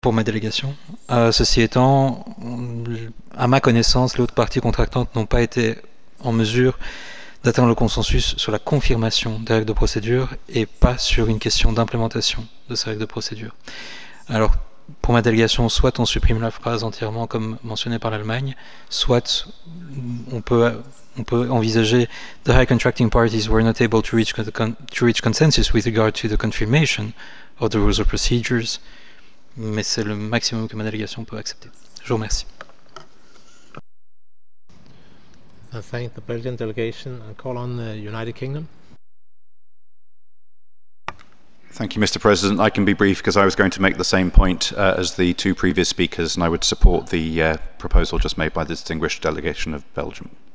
pour ma délégation. Ceci étant, à ma connaissance, les autres parties contractantes n'ont pas été en mesure d'atteindre le consensus sur la confirmation des règles de procédure et pas sur une question d'implémentation de ces règles de procédure. Alors, pour ma délégation, soit on supprime la phrase entièrement comme mentionné par l'Allemagne, soit on peut envisager the high contracting parties were not able to reach consensus with regard to the confirmation of the rules of procedures, mais c'est le maximum que ma délégation peut accepter. Je vous remercie. I thank the Belgian delegation and call on the United Kingdom. Thank you, Mr. President. I can be brief because I was going to make the same point as the two previous speakers, and I would support the proposal just made by the distinguished delegation of Belgium.